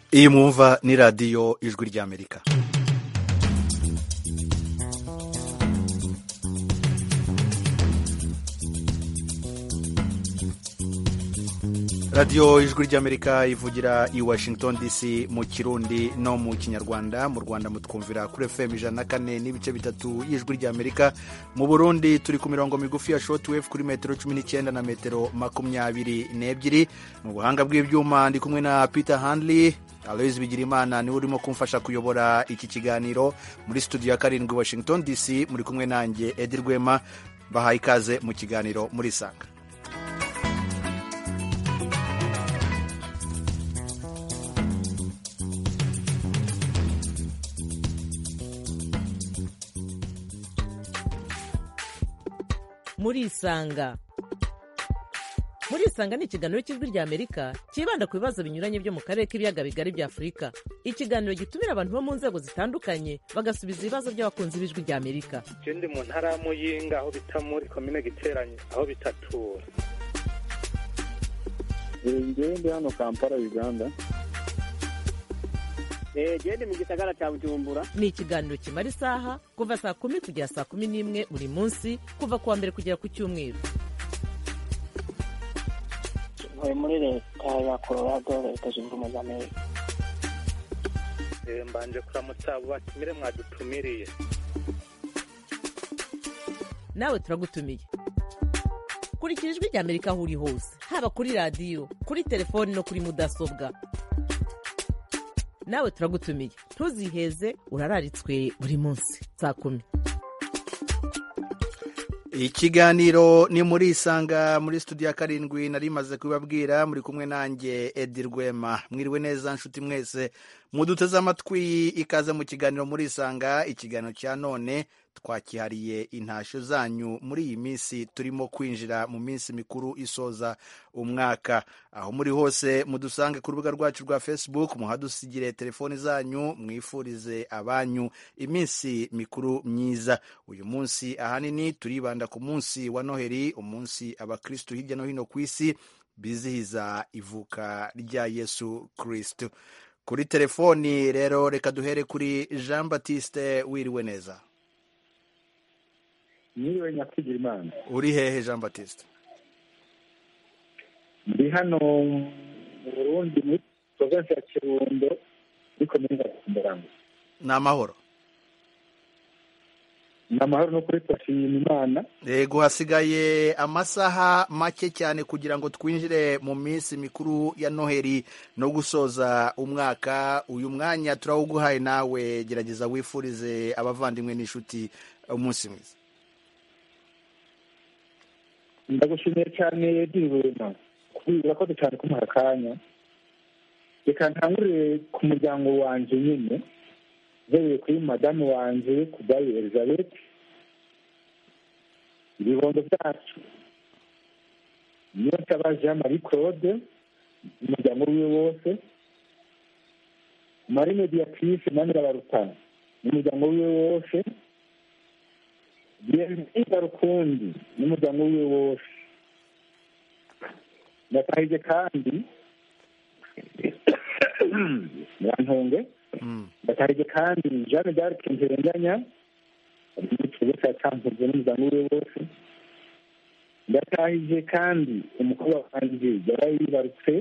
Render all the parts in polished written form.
iyi mwumva ni radiyo ijwi ry'Amerika. radiyo ijwi ry'Amerika ivugira i Washington DC mu Kirundi no mu Kinyarwanda. Mu Rwanda mutwumvira kuri FM 104.3 y'ijwi ry'Amerika. Mu Burundi turi ku mirongo migufi ya shortwave kuri metero 19 na metero 22. Mu buhanga bw'ibyuma ndi kumwe na Peter Handley. Aloys Bigirimana niwe urimo kumfasha kuyobora iki kiganiro. Muri studio ya 7 Washington DC muri kumwe nanjye Edi Rwema. Bahaye ikaze mu kiganiro muri Sanga. Murisanga ni ikiganiro cy'ijwi ry'Amerika kibanda ku bibazo binyuranye byo mu karere k'ibiyaga bigari bya Afurika. Ikiganiro gitumira abantu bo mu nzego zitandukanye bagasubiza ibibazo by'abakunzi b'ijwi ry'Amerika. Ndi mu ntara ya Muyinga aho bita muri komine Giteranye aho bitatura. Ndi hano Kampala Uganda. Ndi mu gisagara cya Bujumbura. Ni ikiganiro kimara isaha kuva saa 10 kugera saa 11 buri munsi kuva kuwa mbere kugera ku cyumweru. Muri leta ya Colorado leta zunze ubumwe za Amerika. Mbanje kuramutsa abo batumire mwadutumiriye. Nawe turagutumiye. Kurikira ijwi ry'Amerika aho uri hose, haba kuri radiyo, kuri telefoni no kuri mudasobwa. Nawe turagutumiye. Ntuziheze, urararitswe buri munsi saa 10. Ikiganiro ni muri Isanga muri studio ya 7 nari maze kubabwira. Muri kumwe nanjye Edi Rwema. Mwiriwe neza nshuti mwese muduteze amatwi, ikaze mu kiganiro muri Isanga. Ikiganiro cya none twakihariye intasho zanyu muri iyi minsi turimo kwinjira mu minsi mikuru isoza umwaka. Aho muri hose mudusange ku rubuga rwacu rwa Facebook, muhadusigire telefoni zanyu, mwifurize abanyu iminsi mikuru myiza. Uyu munsi ahanini turibanda ku munsi wa Noheli, umunsi abakristo hirya no hino ku isi bizihiza ivuka rya Yesu Kristo. Kuri telefoni rero reka duhere kuri Jean Baptiste. Wiriwe neza? Niwe Nyakwigirimana. Uri hehe Jean Baptiste? Ndi hano mu Burundi muri province ya Kirundo ariko muri Ndoranga. Ni amahoro? Ni amahoro no kuri twashima Imana. Yego, hasigaye amasaha make cyane kugira ngo twinjire mu minsi mikuru ya Noheli no gusoza umwaka. Uyu mwanya turawuguhaye, nawe gerageza wifurize abavandimwe n'inshuti umunsi mwiza. Ndagushimiye cyane Dirwema kubera ko cyane kumuha akanya. Reka ntangure ku muryango wanje nyine, zewe kuri madamu wanje Kudayi Elizabeth, ibibondo byacu niyo tabaje Marie Claude, umuryango wiwe wose, Marine Beatrice Manira Barutana n'umuryango wiwe wose, Bienvenida Rukundi n'umuryango wiwe wose. Natahije kandi Nyantonge, natahije kandi Jeanne d'Arc Nzerenganya n'ikibesa cyampuze n'umuryango wiwe wose. Natahije kandi umukobwa wanjye yarayibarutse.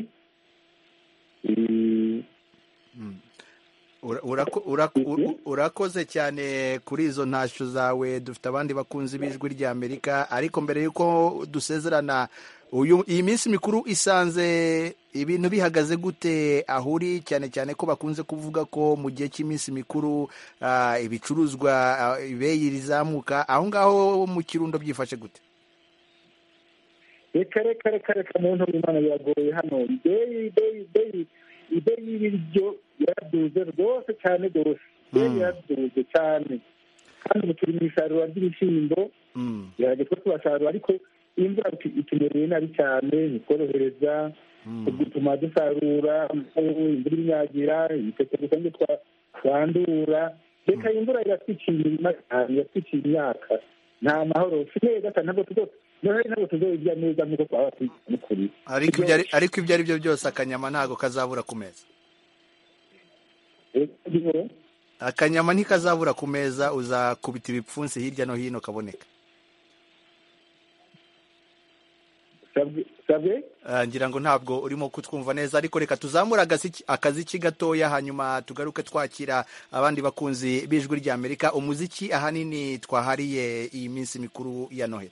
Urakoze cyane kuri izo ntasho zawe. Dufite abandi bakunzi b'ijwi ry'Amerika, ariko mbere yuko dusezerana, iyi minsi mikuru isanze ibintu bihagaze gute aho uri, cyane cyane ko bakunze kuvuga ko mu gihe cy'iminsi mikuru ibicuruzwa ibeyi rizamuka. Aho ngaho mu Kirundo byifashe gute? Reka muntu w'Imana biragoye hano. Ibeyi y'ibiryo yaraduze rwose cyane rwose. Yaraduze cyane kandi ubu turi mu isarura ry'ibishyimbo. Gerageza tubasarura ariko imvura itumereye nabi cyane, ntitworohereza gutuma dusarura. Imvura inyagira, ibiteke gusa ngo twandura. Reka imvura iratwiciye imirima cyane, iratwiciye imyaka. Nta mahoro, si neza cyane, ntabwo tuzobirya neza nk'uko twaba turi. Ariko ibyo ari byo byose akanyama ntabwo kazabura ku meza. akanyama ntikazabura ku meza, uzakubita ibipfunsi hirya no hino kaboneka. Ngira ngo ntabwo urimo kutwumva neza, ariko reka tuzamura akaziki gatoya hanyuma tugaruke twakira abandi bakunzi b'ijwi rya Amerika. Umuziki ahanini twahariye iyi minsi mikuru ya Noheli.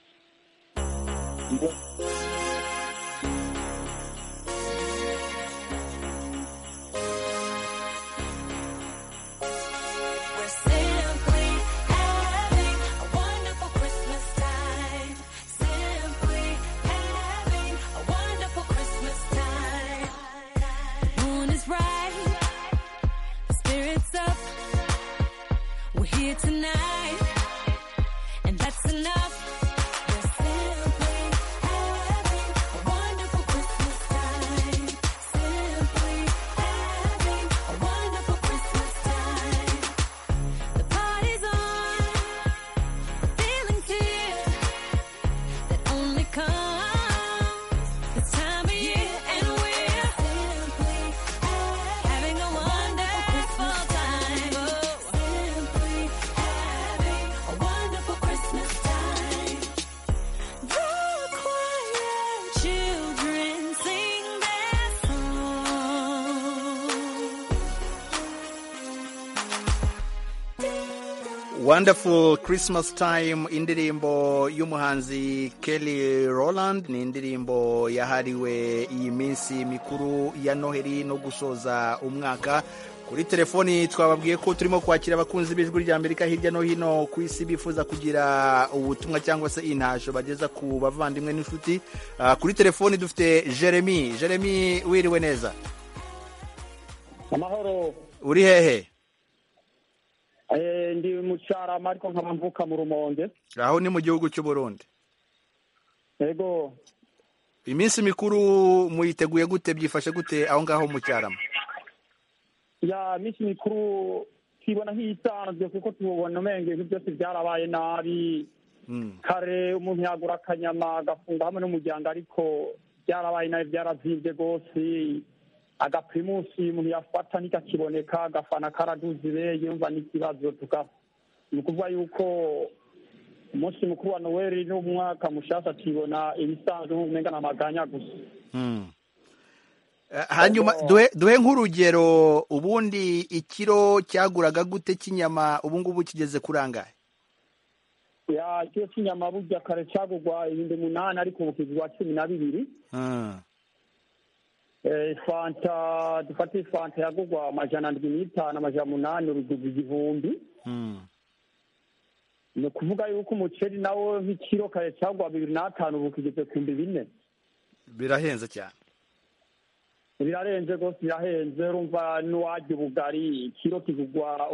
Tonight, and that's enough. We're simply having a wonderful Christmas time. Simply having a wonderful Christmas time. The party's on, the feeling's here that only comes this time of year, and we're simply having a wonderful time. A wonderful Christmas time. The quiet children sing their song. Wonderful Christmas Time, indirimbo y'umuhanzi Kelly Rowland, ni indirimbo yahariwe iyi minsi mikuru ya Noheli no gusoza umwaka. Kuri telefoni twababwiye ko turimo kwakira abakunzi b'ijwi rya Amerika hirya no hino ku isi bifuza kugira ubutumwa cyangwa se intasho bageza ku bavandimwe n'inshuti. Kuri telefoni dufite Jeremy. Jeremy, wiriwe neza? Amahoro. Uri hehe? Ndi mu Cyarama ariko nkaba mvuka mu Rumonge. Aho ni mu gihugu cy'u Burundi. Yego. Iminsi mikuru muyiteguye gute, byifashe gute aho ngaho mu Cyarama? Ya iminsi mikuru tibona nk'isanzwe kuko tubona umenge ibintu byose byarabaye nabi. Kare umuntu yagura akanyama agafunga hamwe n'umuryango, ariko byarabaye nabi, byarazimvye gose. Agaprimusi umuntu yafata nikakiboneka, agafana karaduze yumva n'ikibazo ni ukuvuga yuko umunsi mukuru wa Noheli n'umwaka mushasha tibona ibisanzwe nk'umenga n'amaganya gusa. Hanyuma duhe nk'urugero, ubundi ikiro cyaguraga gute cy'inyama, ubu ngubu kigeze kurangaye? Ya ikiro cy'inyama burya kare cyagurwa 8,000 ariko ubu kigurwa 12. Fanta dufate fanta yagurwa 750 800 urudugu 1000. Ni ukuvuga yuko umuceri nawo nk'ikiro kare cyagwa 2,500 ubu kigeze ku 4,000. Birahenze cyane. Birarenze gose, birahenze. Urumva n'uwajya ubugari ikiro kigurwa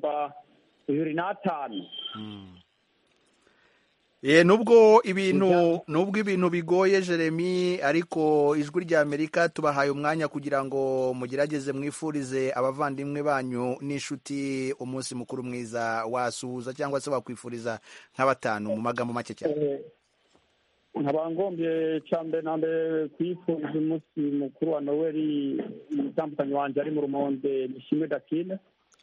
2,500. Nubwo ibintu bigoye Jeremy, ariko ijwi rya Amerika tubahaye umwanya kugira ngo mugerageze mwifurize abavandimwe banyu n'inshuti umunsi mukuru mwiza. Wasuhuza cyangwa se wakwifuriza nk'abatanu mu magambo make cyane? Nkabangombye cyambe nambe kwifuriza umunsi mukuru wa Noheli umutambukanyi wanje ari mu Rumonge, Nishimwe Dakine.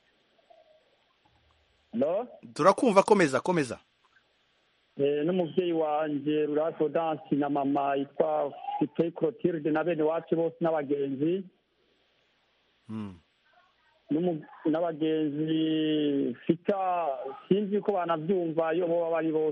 No? Turakumva, komeza. N'umuvyeyi wanje Ruraso Dance na mama yitwa Fitei Clotilde na bene wacu bose n'abagenzi. N'abagenzi fita sinzi ko banavyumva iyo bo bari bose.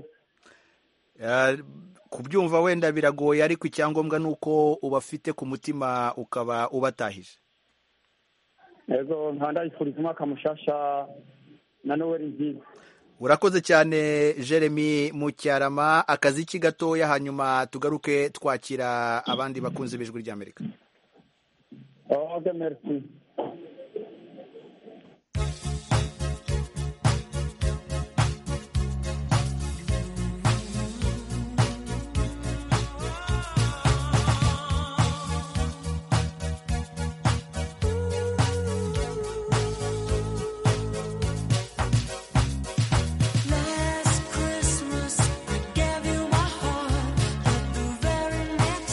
Kubyumva wenda biragoye, ariko icyangombwa nuko ubafite ku mutima ukaba ubatahije. Yego, nkandayifuriza umwaka mushasha na Noheli nziza. Urakoze cyane Jeremy mu Cyarama. Akaziki gatoya hanyuma tugaruke twakira abandi bakunzi b'ijwi rya Amerika. Okay, merci.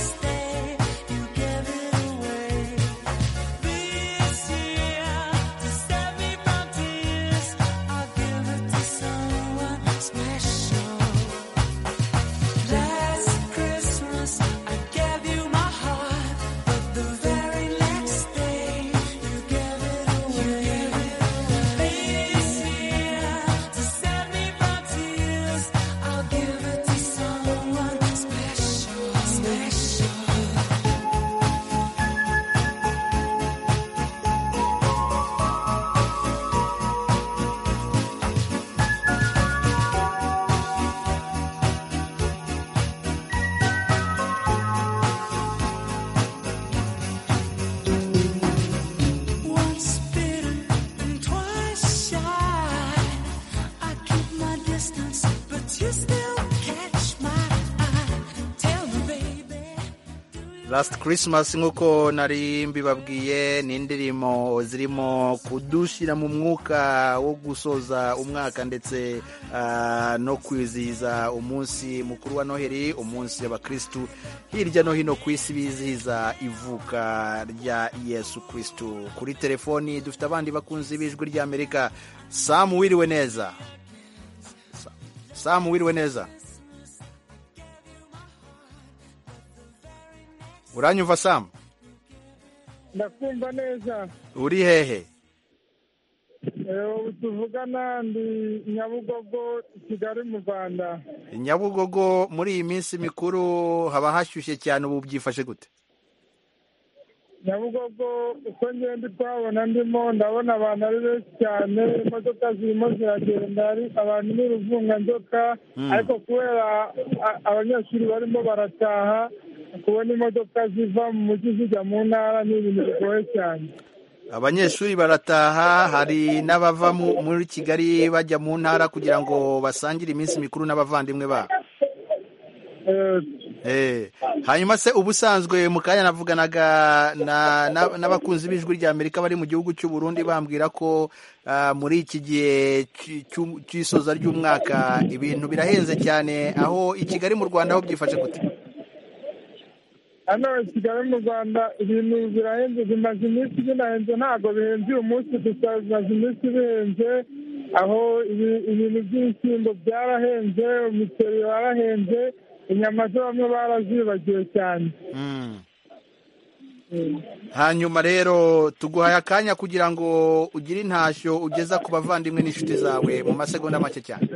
This year Last Christmas nk'uko nari mbibabwiye ni indirimbo zirimo kudushyira mu mwuka wo gusoza umwaka ndetse no kwizihiza umunsi mukuru wa Noheli, umunsi abakristu hirya no hino ku isi bizihiza ivuka rya Yesu Kristu. Kuri telefoni dufite abandi bakunzi b'ijwi ry'Amerika. Sam, wiriwe neza? Sam, wiriwe neza? Uranyumva Sam? Ndakumva neza. Uri hehe? Tuvugana ndi Nyabugogo, Kigali mu Rwanda. Nyabugogo muri iyi minsi mikuru haba hashyushye cyane, ubu byifashe gute? Nyabugogo uko ngenda twabona ndabona abantu ari benshi cyane, imodoka zirimo ziragenda, ari abantu n'uruvunganzoka, ariko kubera abanyeshuri barimo barataha, kubona imodoka ziva mu mujyi zijya mu ntara ni ibintu bigoye cyane. Abanyeshuri barataha, hari n'abava muri Kigali bajya mu ntara kugira ngo basangire iminsi mikuru n'abavandimwe babo. Hanyuma se ubusanzwe mu kanya navuganaga n'abakunzi b'ijwi ry'Amerika bari mu gihugu cy'u Burundi, bambwira ko muri iki gihe cy'isoza ry'umwaka ibintu birahenze cyane. Aho i Kigali mu Rwanda aho byifashe gute? Hano i Kigali mu Rwanda ibintu birahenze, bimaze iminsi binahenze, ntabwo bihenze uyu munsi gusa, bimaze iminsi bihenze. Aho ibintu by'ibishyimbo byarahenze, umuceri warahenze, inyama zo bamwe barazibagiwe cyane. Hanyuma rero tuguhaye akanya kugira ngo ugire intashyo ugeza ku bavandimwe n'inshuti zawe mu masegonda make cyane.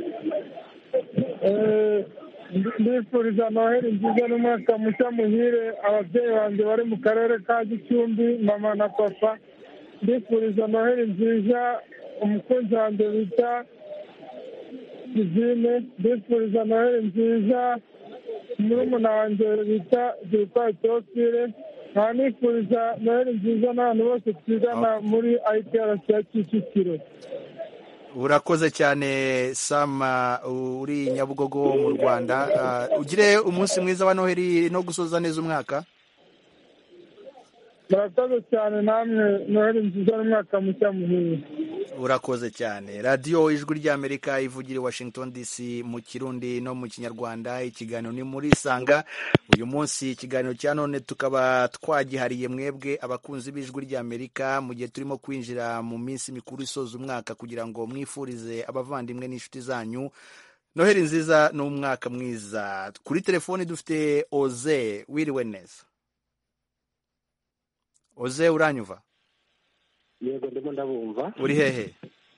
Ndifuriza Noheli nziza n'umwaka mushya muhire ababyeyi banjye bari mu karere ka Gicumbi, mama na papa. Ndifuriza Noheli nziza umukunzi wanjye bita Kizine. Ndifuriza Noheli nziza murumuna wanjye bita Girukwa Teofile. nkaba nifuriza Noheli nziza n'abantu bose twigana muri IPRC ya Kicukiro. Urakoze cyane Sam, uri Nyabugogo mu Rwanda. Ugire umunsi mwiza wa Noheli no gusoza neza umwaka. Murakoze cyane namwe, Noheli nziza n'umwaka mushya muhire. Urakoze cyane. Radio Ijwi ry'Amerika ivugira i Washington DC mu Kirundi no mu Kinyarwanda. Ikiganiro ni muri Sanga. Uyu munsi ikiganiro cya none tukaba twagihariye mwebwe abakunzi b'Ijwi ry'Amerika mu gihe turimo kwinjira mu minsi mikuru isoza umwaka, kugira ngo mwifurize abavandimwe n'inshuti zanyu Noheli nziza n'umwaka mwiza. Kuri telefoni dufite Oze. Wiriwe neza? Oze, uranyumva? Yego, ndimo ndabumva. Uri hehe?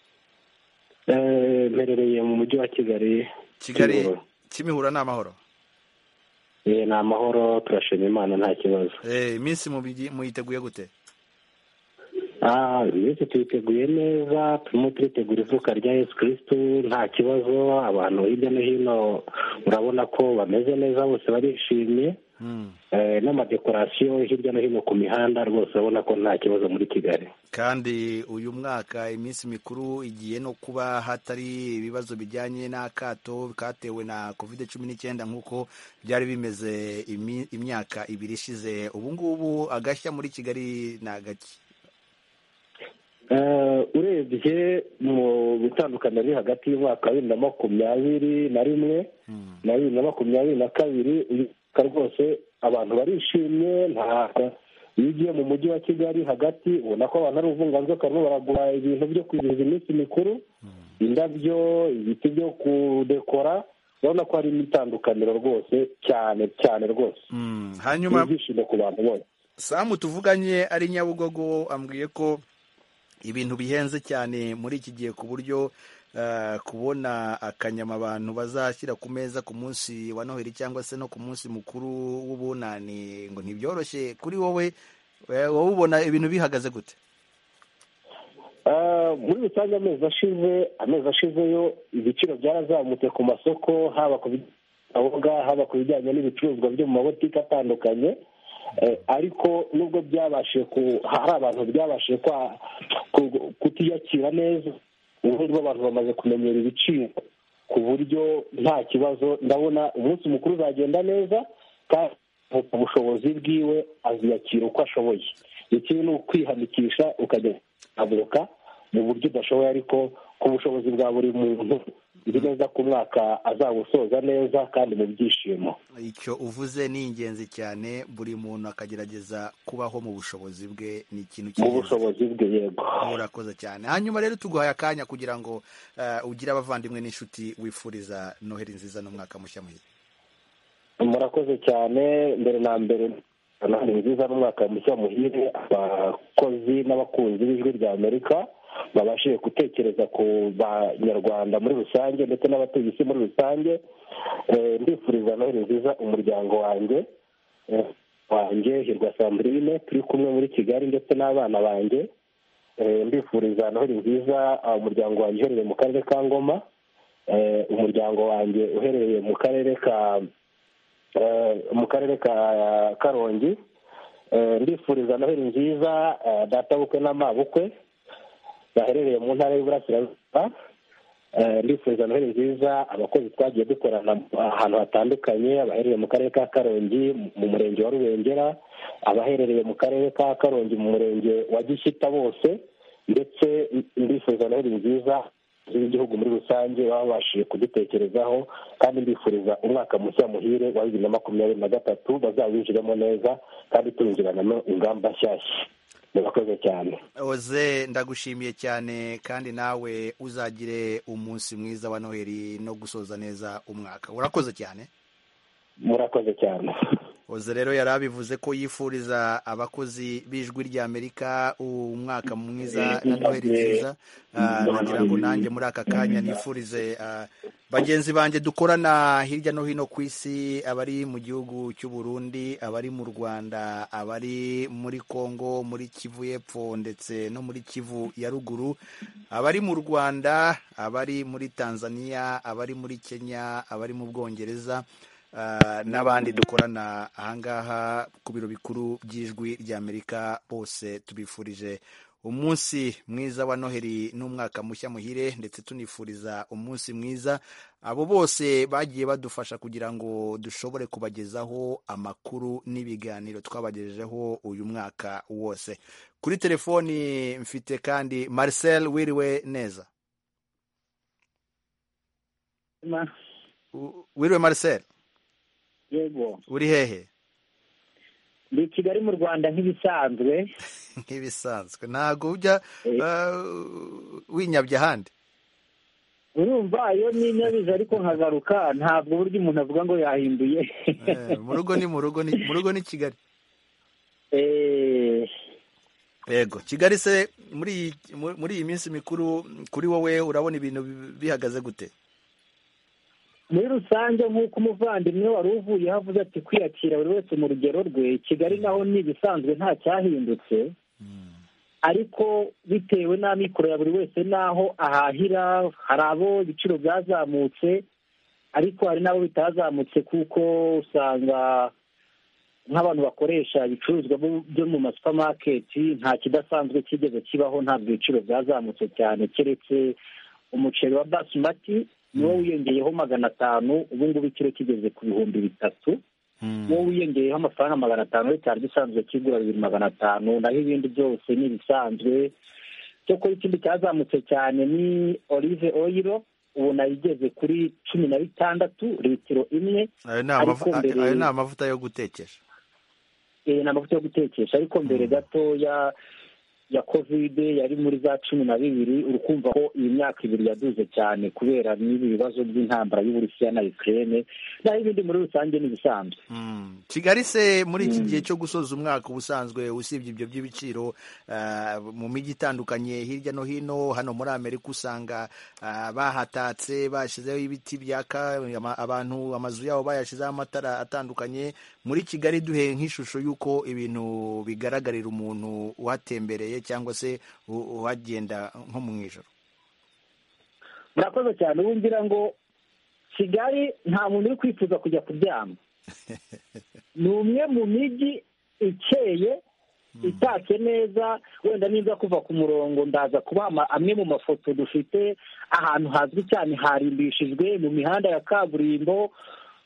Mperereye mu mujyi wa Kigali. Kimihurura ni amahoro? Ni amahoro, turashima Imana, nta kibazo. Iminsi muyiteguye gute? Iminsi tuyiteguye neza, turimo turitegura ivuka rya Yesu Kristo, nta kibazo. Abantu hirya no hino urabona ko bameze neza, bose barishimye. N'amadekorasiyo hirya no hino ku mihanda rwose urabona ko nta kibazo muri Kigali. Kandi uyu mwaka iminsi mikuru igiye no kuba hatari ibibazo bijyanye n'akato katewe na COVID-19 nk'uko byari bimeze imyaka ibiri ishize. Ubu ngubu agashya muri Kigali ni agaki? Urebye mu bitandukanye biri hagati y'umwaka wa 2021 na 2022, rwose abantu barishimye. Ntabwo iyo ugiye mu mujyi wa Kigali hagati ubona ko abantu ari uruvunganzoka, barimo baragura ibintu byo kwizihiza iminsi mikuru, indabyo, ibiti byo kudekora. Urabona ko hari itandukaniro rwose cyane cyane rwose. Hanyuma ibyishimo ku bantu bose. Sam tuvuganye ari Nyabugogo ambwiye ko ibintu bihenze cyane muri iki gihe, ku buryo kubona akanyama abantu bazashyira ku meza ku munsi wa Noheli cyangwa se no ku munsi mukuru w'ubunani ngo ntibyoroshye. Kuri wowe ubona ibintu bihagaze gute? Muri rusange amezi ashizeyo ibiciro byarazamutse ku masoko, haba ku binyobwa, haba ku bijyanye n'ibicuruzwa byo mu mabotike atandukanye. Ariko nubwo hari abantu byabashije kutiyakira neza, ubundi abantu bamaze kumenyera ibiciro ku buryo nta kibazo. Ndabona umunsi mukuru uzagenda neza, kandi ubushobozi bwiwe aziyakira uko ashoboye. Ikibi ni ukwihanikisha ukajya avoka mu buryo udashoboye, ariko ku bushobozi bwa buri muntu nzi neza ko umwaka azawusoza neza kandi mu byishimo. Icyo uvuze ni ingenzi cyane, buri muntu akagerageza kubaho mu bushobozi bwe, ni ikintu mu bushobozi bwe. Yego, murakoze cyane. Hanyuma rero tuguhaye akanya kugira ngo ugire abavandimwe n'inshuti wifuriza Noheli nziza n'umwaka mushya muhire. Murakoze cyane. Mbere na mbere Noheli nziza n'umwaka mushya muhire abakozi n'abakunzi b'ijwi rya Amerika babashije gutekereza ku banyarwanda muri rusange ndetse n'abatuye isi muri rusange. Ndifuriza Noheli nziza umuryango wanjye Hirwa Sandrine turi kumwe muri Kigali ndetse n'abana banjye. Ndifuriza Noheli nziza umuryango wanjye uherereye mu karere ka Ngoma, umuryango wanjye uherereye mu karere ka Karongi. Ndifuriza Noheli nziza databukwe n'amabukwe baherereye mu ntara y'Iburasirazuba. Ndifuriza Noheli nziza abakozi twagiye dukorana ahantu hatandukanye, abaherereye mu karere ka Karongi mu murenge wa Rubengera, abaherereye mu karere ka Karongi mu murenge wa Gishyita bose, ndetse ndifuriza Noheli nziza z'igihugu muri rusange babashije kudutekerezaho, kandi ndifuriza umwaka mushya muhire wa 2023 bazawinjiremo neza kandi turinjiranamo ingamba nshyashya. Murakoze cyane. Oze, ndagushimiye cyane, kandi nawe uzagire umunsi mwiza wa Noheli no gusoza neza umwaka. Urakoze cyane. Murakoze cyane. Oze rero yarabivuze ko yifuriza abakozi b'ijwi rya Amerika umwaka mwiza na Noheli nziza. Nagira ngo nanjye muri aka kanya nifurize bagenzi banjye dukorana hirya no hino ku isi, abari mu gihugu cy'u Burundi, abari mu Rwanda, abari muri Kongo, muri Kivu y'Epfo ndetse no muri Kivu ya Ruguru, abari mu Rwanda, abari muri Tanzania, abari muri Kenya, abari mu Bwongereza, n'abandi dukorana ahangaha ku biro bikuru by'ijwi rya Amerika, bose tubifurije umunsi mwiza wa Noheli n'umwaka mushya muhire, ndetse tunifuriza umunsi mwiza abo bose bagiye badufasha kugira ngo dushobore kubagezaho amakuru n'ibiganiro twabagejejeho uyu mwaka wose. Kuri telefoni mfite kandi Marcel. Wiriwe neza? Wiriwe Marcel? Yego. Uri hehe? Ndi Kigali mu Rwanda nk'ibisanzwe. Nk'ibisanzwe, ntago ujya winyabye ahandi? Urumva iyo ninyabiza ariko nkagaruka, ntabwo buryo umuntu avuga ngo yahinduye. Mu rugo ni Kigali. Yego, Kigali se muri iyi minsi mikuru kuri wowe urabona ibintu bihagaze gute? Muri rusange nk'uko umuvandimwe wari uvuye havuze ati kwiyakira buri wese mu rugero rwe, Kigali naho ni ibisanzwe nta cyahindutse, ariko bitewe n'amikoro ya buri wese n'aho ahahira, hari abo ibiciro byazamutse ariko hari n'abo bitazamutse, kuko usanga nk'abantu bakoresha ibicuruzwa byo mu masupamaketi nta kidasanzwe kigeze kibaho, ntabwo ibiciro byazamutse cyane, keretse umuceri wa basmati niwo wiyongeyeho 500, ubu ngubu ikiro kigeze ku 3,000, wowe wiyongeyeho amafaranga 500, cyari gisanzwe kigura 2,500, naho ibindi byose ni ibisanzwe. Cyokora ikindi cyazamutse cyane ni olive oil, ubu nayigeze kuri 16 litiro imwe. Ayo ni amavuta yo gutekesha? Ni amavuta yo gutekesha, ariko mbere gato ya COVID yari muri za 12. urukumva ko iyi myaka 2 yaduze cyane kubera n'ibi bibazo by'intambara y'Uburusiya na Ukraine, naho ibindi muri rusange ni bisanzwe. Kigali se muri iki gihe cyo gusoza umwaka ubusanzwe, usibye ibyo by'ibiciro, mu mijyi itandukanye hirya no hino hano muri Amerika usanga bahatatse, bashyizeho ibiti byaka, abantu amazu yabo bayashyizeho amatara atandukanye. Muri Kigali duhe nk'ishusho y'uko ibintu bigaragarira umuntu uhatembereye cyangwa se uhagenda nko mu ijoro. Murakoze cyane. Ubu ngira ngo Kigali nta muntu uri kwifuza kujya kuryama. Ni umwe mu mijyi ikeye, itatse neza. Wenda niza kuva ku murongo ndaza kuba amwe mu mafoto dufite ahantu hazwi cyane harimbishijwe mu mihanda ya kaburimbo,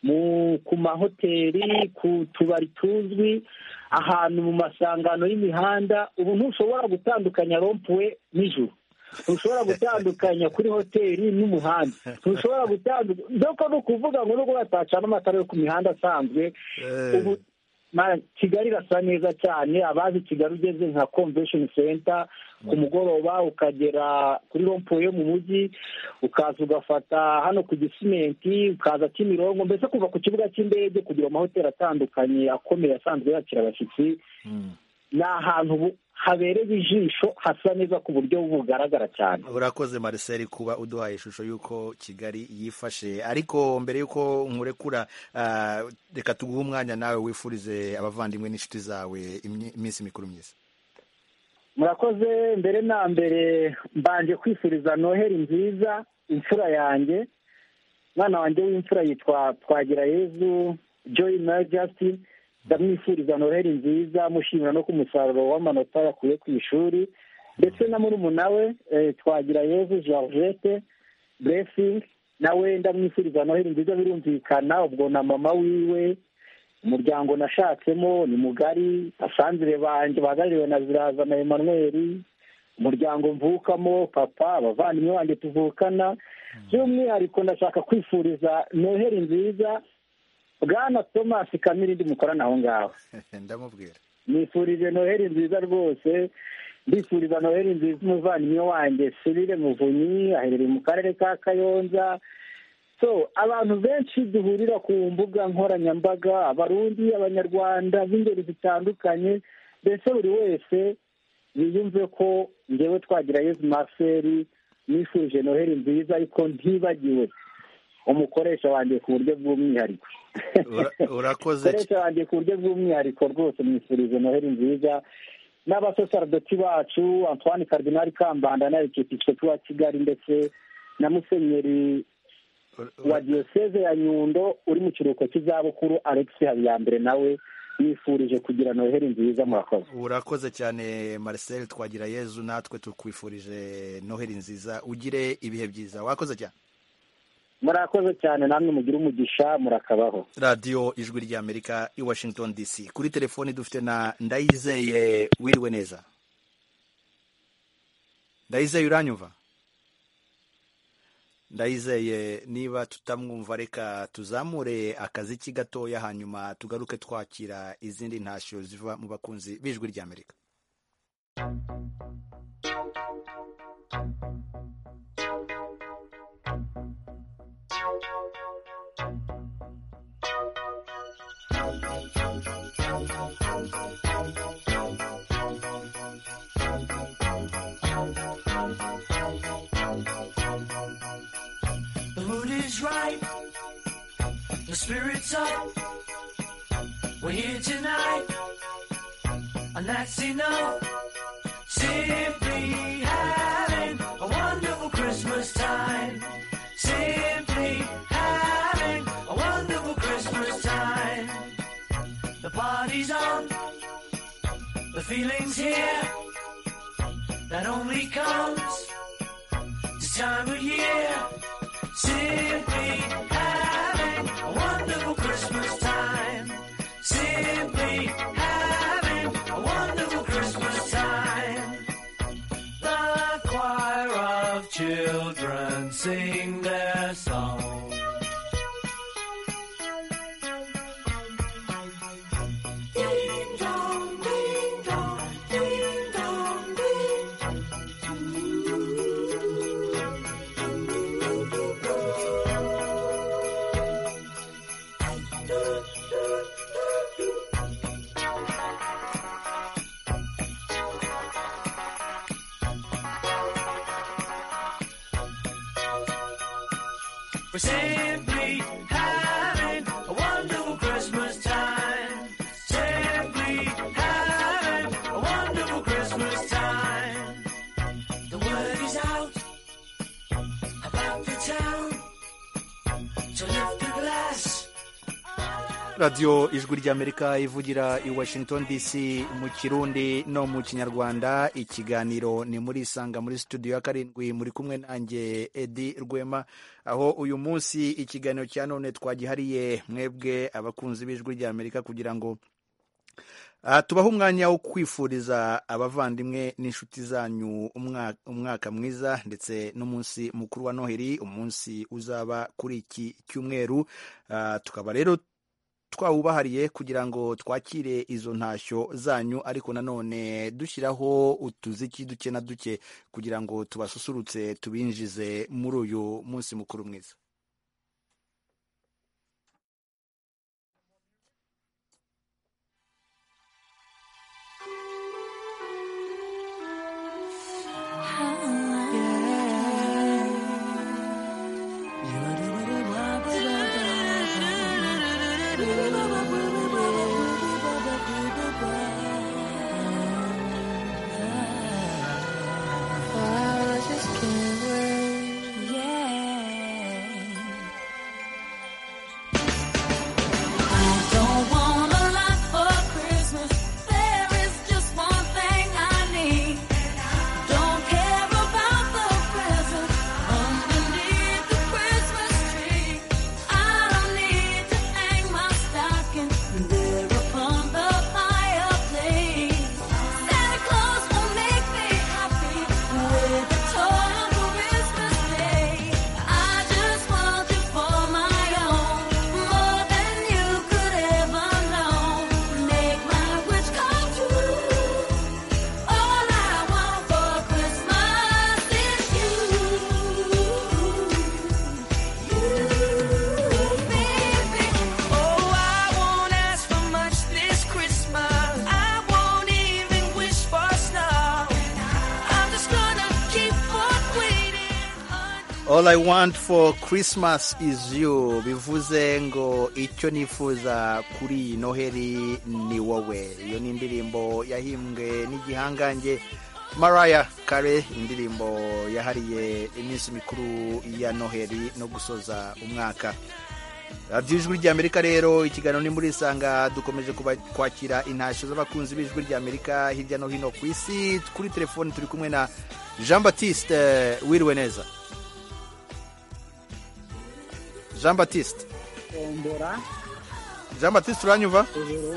ku mahoteli, ku tubari tuzwi, ahantu mu masangano y'imihanda. Ubu ntushobora gutandukanya rompuwe n'ijuru, ntushobora gutandukanya kuri hoteli n'umuhanda, ntushobora gutandukanya. doko ni ukuvuga ngo nubwo batacana amatara yo ku mihanda asanzwe, ubu Kigali irasa neza cyane. abazi Kigali ugeze nka convention center ku mugoroba ukagera kuri rompuwe yo mu mujyi, ukaza ugafata hano ku Gisimenti, ukaza Kimironko, mbese kuva ku kibuga cy'indege kugira amahoteli atandukanye akomeye asanzwe yakira abashyitsi. Ni ahantu habereye ijisho, hasa neza ku buryo bugaragara cyane. urakoze Marcel kuba uduhaye ishusho y'uko Kigali yifashe. Ariko mbere y'uko nkurekura, reka tuguhe umwanya nawe wifurize abavandimwe n'inshuti zawe iminsi mikuru myiza. Murakoze. Mbere na mbere mbanje kwifuriza Noheli nziza imfura yanjye, mwana wanjye w'imfura yitwa Twagirayezu Joy Majesty. ndamwifuriza Noheli nziza, mushimira no ku musaruro w'amanota yakuye ku ishuri, ndetse na murumuna we Twagirayezu Georgette Blessing, nawe ndamwifuriza Noheli nziza. Birumvikana ubwo na mama wiwe, umuryango nashatsemo ni mugari, asanzire banjye bahagarariwe na Ziraza na Emmanuel, umuryango mvukamo, papa, abavandimwe banjye tuvukana. by'umwihariko ndashaka kwifuriza Noheli nziza Bwana Thomas Kamirindi mukorana aho ngaho. ndamubwira nifurije Noheli nziza rwose. ndifuriza Noheli nziza umuvandimwe wanjye Cyril Muvunyi, aherereye mu karere ka Kayonza. So abantu benshi duhurira ku mbuga nkoranyambaga, abarundi, abanyarwanda b'ingeri zitandukanye, mbese buri wese yiyumve ko njyewe Twagirayezu Marcel nifuje Noheli nziza, ariko ntibagiwe umukoresha wanjye ku buryo bw'umwihariko. urakoze. umukoresha wanjye ku buryo bw'umwihariko rwose mwifurije Noheli nziza, n'abasosardoti bacu Antoine Cardinal Kambanda na Episkopi wa Kigali, ndetse na Musenyeri wa Diyoseze ya Nyundo uri mu kiruhuko cy'izabukuru Alex Habiyambere, nawe nifurije kugira Noheli nziza. Murakoze. urakoze cyane Marcel Twagirayezu, natwe tukwifurije Noheli nziza, ugire ibihe byiza. wakoze cyane. murakoze cyane, namwe mugire umugisha, murakabaho. radiyo ijwi ry'Amerika i Washington DC. Kuri telefoni dufite na Ndayizeye. wiriwe neza Ndayizeye, uranyumva? Ndayizeye, niba tutamwumva reka tuzamure akaziki gatoya, hanyuma tugaruke twakira izindi ntashyo ziva mu bakunzi b'ijwi ry'Amerika. The mood is right, the spirit's up. We're here tonight, and that's enough. Simply having a wonderful Christmas time. Simply having a wonderful Christmas time. The party's on, the feeling's here. That only comes this time of year. Simply having a wonderful Christmas time. Simply having a wonderful Christmas time. The choir of children sing their song. Ding dong, ding dong, ding dong, ding. We're simply having a wonderful Christmas time. Simply having a wonderful Christmas time. The word is out about the town, so lift a glass radiyo ijwi ry'amerika ivugira i washington dc mu kirundi no mu kinyarwanda. ikiganiro ni muri isanga muri studio ya karindwi, muri kumwe nanjye Edi Rwema, aho uyu munsi ikiganiro cya none twagihariye mwebwe abakunzi b'ijwi ry'amerika kugira ngo tubahe umwanya wo kwifuriza abavandimwe n'inshuti zanyu umwaka mwiza ndetse n'umunsi mukuru wa noheli, umunsi uzaba kuri iki cyumweru. Tukaba rero twawubahariye kugira ngo twakire izo ntashyo zanyu, ariko nanone dushyiraho utuziki duke na duke kugira ngo tubasusurutse tubinjize muri uyu munsi mukuru mwiza. All I want for Christmas is you, bivuze ngo icyo nifuza kuri noheli ni wowe. Iyo ni indirimbo yahimbwe n'igihangange Mariah Carey, indirimbo yahariye iminsi mikuru ya noheli no gusoza umwaka. radiyo ijwi ry'amerika rero ikiganiro ni muri isanga, dukomeje kwakira intashyo z'abakunzi b'ijwi ry'amerika hirya no hino ku isi. Kuri telefoni turi kumwe na Jean Baptiste. Wiriwe neza Jean Baptiste? Jean Baptiste uranyumva?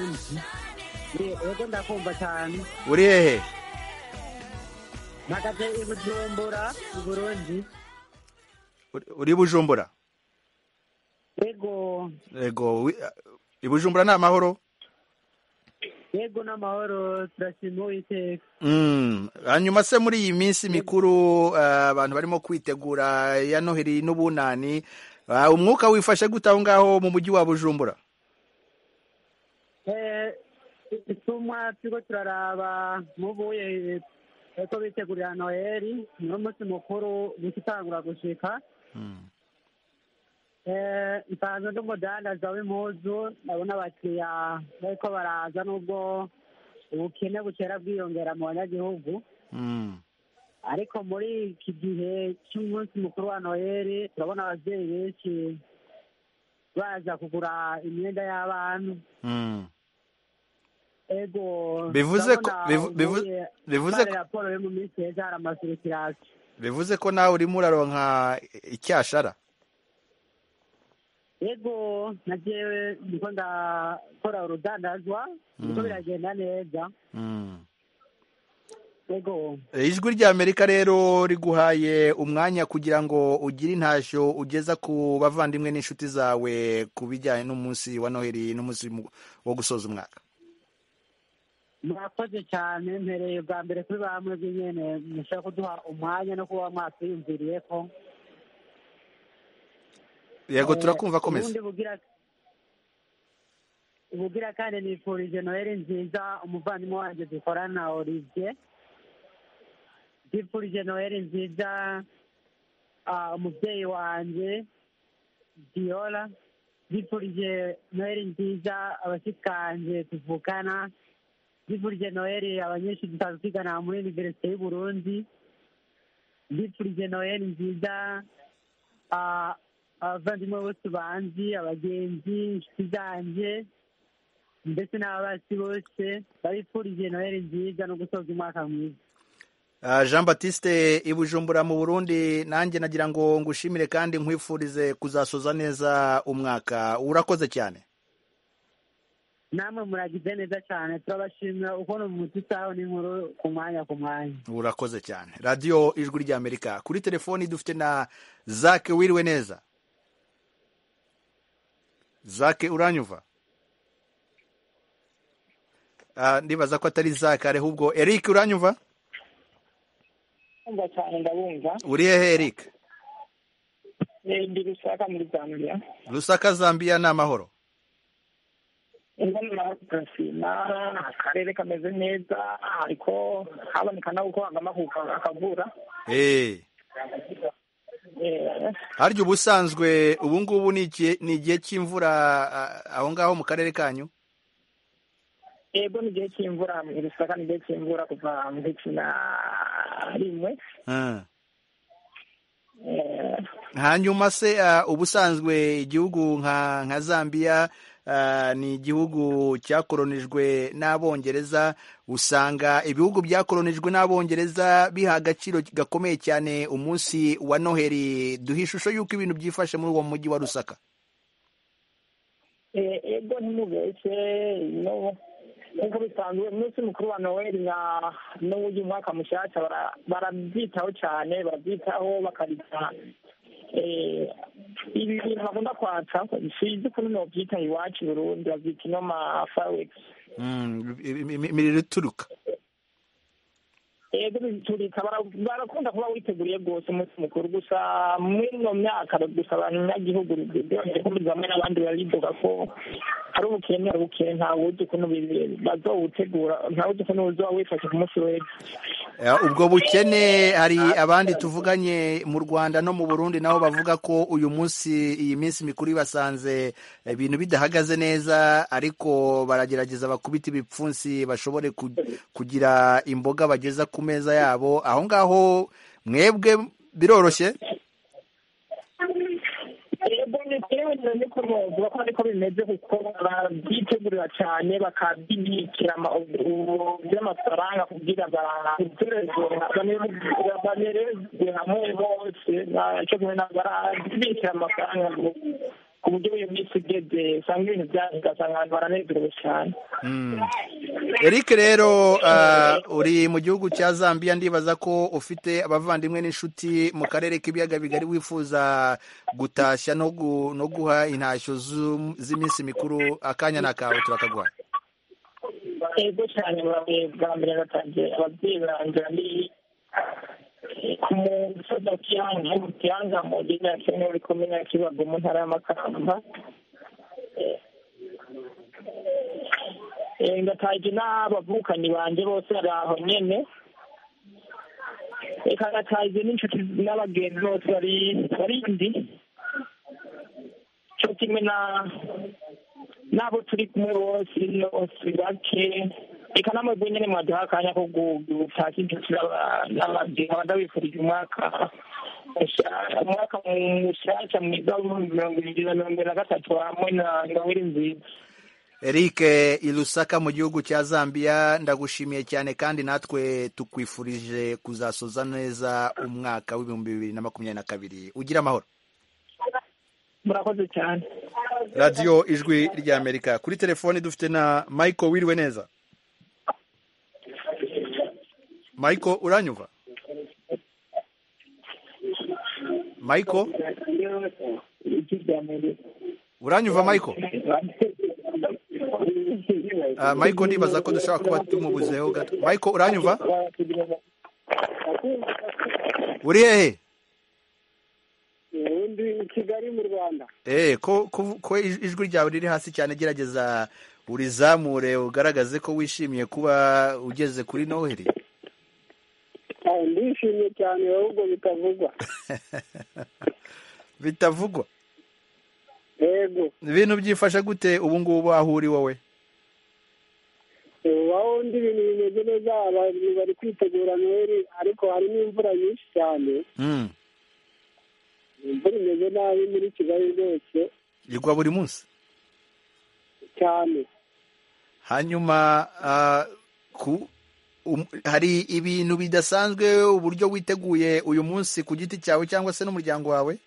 Yego ndakumva cyane. Uri hehe? Nagaze i Bujumbura, i Burundi. Uri Bujumbura? Yego. Yego, i Bujumbura ni amahoro? Yego n'amahoro, turashima Uwiteka. Hanyuma se muri iyi minsi mikuru abantu barimo kwitegura ya noheli n'ubunani, umwuka wifashe gute aho ngaho mu mujyi wa Bujumbura? Itumwa turiko turaraba mubuye ko bitegurira noheli, niwo munsi mukuru gutangura gushika. Nsanzwe ndi umudandaza w'impuzu, ndabona abakiriya bariko baraza n'ubwo ubukene bukera bwiyongera mu banyagihugu. Ariko muri iki gihe cy'umunsi mukuru wa noheli turabona ababyeyi benshi baza kugura imyenda y'abana. Ego, bivuze ko raporo yo mu minsi heza hari amasirikirasi. Bivuze ko nawe urimo uraronka icyashara? Ego, najewe ndiko ndakora urudandazwa, ndiko biragenda neza. Ego. Ijwi ry'Amerika rero riguhaye umwanya kugira ngo ugire intashyo ugeza ku bavandimwe n'inshuti zawe ku bijyanye n'umunsi wa noheli n'umunsi wo gusoza umwaka. Murakoze cyane, mpereye bwa mbere kuri bamwe bw'inyene mushaka kuduha umwanya no kuba mwatwiyumviriye ko. Yego, turakumva, komeza. Ubugira kandi nifurije noheli nziza umuvandimwe wanjye dukorana Olivier. Ndifurije noheli nziza umubyeyi wanjye Diola. Ndifurije noheli nziza abashikanje tuvukana. Ndifurije noheli abanyeshuri dusanzwe twigana muri Universite y'u Burundi. Ndifurije noheli nziza abavandimwe bose banzi, abagenzi, inshuti zanjye ndetse n'ababasi bose babifurije noheli nziza no gusoza umwaka mwiza. Jean Baptiste i Bujumbura mu Burundi, nanjye nagira ngo ngushimire kandi nkwifurize kuzasoza neza umwaka. Urakoze cyane. Namwe muragize neza cyane, turabashimira uko no mutisaho n'inkuru ku mwanya ku mwanya. Urakoze cyane. Radio Ijwi ry'Amerika. Kuri telefoni dufite na Zake. Wiriwe neza Zake, uranyumva? Ndibaza ko atari Zake ahubwo Eric. Uranyumva? Ndumva cyane, ndabumva. Uri hehe Eric? Ndi Lusaka muri Zambia. Lusaka, Zambia. Ni amahoro? Akarere kameze neza ariko haboneka naho uko hagamahuka akavura. Harya ubusanzwe ubu ngubu ni igihe cy'imvura aho ngaho mu karere kanyu? Yego, ni igihe cy'imvura mu Lusaka, ni igihe cy'imvura kuva mu cumi na rimwe. Hanyuma se ubusanzwe igihugu nka Zambia ni igihugu cyakolonijwe n'Abongereza. Usanga ibihugu byakolonijwe n'Abongereza biha agaciro gakomeye cyane umunsi wa Noheli. Duha ishusho y'uko ibintu byifashe muri uwo mujyi wa Lusaka. Yego, ntimubeshye, nk'uko bisanzwe umunsi mukuru wa Noheli n'uwuyu mwaka mushyashya barabyitaho cyane, barabyitaho bakarita ibi bintu bakunda kwatsa. Sinzi ukuntu nobyita iwacu i Burundi, babyita inoma fireworks. Imiriro ituruka. Yego, biturika barakunda kuba witeguriye rwose umunsi mukuru. Gusa muri ino myaka gusa abanyagihugu bamwe n'abandi baridoga ko hari ubukene ntawe uzi ukuntu bazawutegura, ntawe uzi ukuntu uzoba wifashe ku munsi w'ejo. Ubwo bukene hari abandi tuvuganye mu Rwanda no mu Burundi nabo bavuga ko uyu munsi, iyi minsi mikuru ibasanze ibintu bidahagaze neza, ariko baragerageza bakubita ibipfunsi bashobore kugira imboga bageza ku meza yabo. Aho ngaho mwebwe biroroshye? Niko bavuga ko ariko bimeze, kuko barabyitegurira cyane bakabibikira by'amafaranga kugira banerezwe hamwe bose, barabikira amafaranga ku buryo iyo minsi igeze usanga ibintu ugasanga abantu baranezerewe cyane. Eric rero uri mu gihugu cya Zambia, ndibaza ko ufite abavandimwe n'inshuti mu karere k'ibiyaga bigari wifuza gutashya no guha intashyo z'iminsi mikuru. Akanya na kawe turakaguha. Yego cyane, bwa mbere natangiye ababyeyi banjye bari ku musozi wa Kiyanga mu gihugu cya Kenya muri komine ya Kibago mu ntara y'Amakamba. Ngataje n'abavukanyi banjye bose bari aho nyene, reka ngataje n'inshuti n'abagenzi bose barindi, cyo kimwe n'abo turi kumwe bose bake. Reka namwe nyene mwaduha akanya ko gutaka inshuti n'abagenzi, ndabifurije umwaka mushyashya mwiza w'ibihumbi 2023 hamwe na Noheli nziza. Eric i Lusaka mu gihugu cya Zambia, ndagushimiye cyane kandi natwe tukwifurije kuzasoza neza umwaka w'ibihumbi 2022. Ugira amahoro. Murakoze cyane. Radio Ijwi ry'Amerika. Kuri telefoni dufite na Michael. Wiriwe neza Michael? Uranyumva Michael? Uranyumva Michael? Michael, ndibaza ko dushobora kuba tumubuzeho gato. Michael, uranyumva? Uri hehe? Ndi Kigali mu Rwanda. Ko ijwi ryawe riri hasi cyane, gerageza urizamure ugaragaze ko wishimiye kuba ugeze kuri Noheli. Ndishimye cyane, ahubwo bitavugwa. Bitavugwa? Yego. Ibintu byifasha gute ubu ngubu aho uri wowe? Waho ndi ibintu bimeze neza, abantu bari kwitegura Noheli, ariko hari n'imvura nyinshi cyane. imvura imeze nabi muri Kigali rwose igwa buri munsi cyane. hanyuma hari ibintu bidasanzwe uburyo witeguye uyu munsi ku giti cyawe cyangwa se n'umuryango wawe?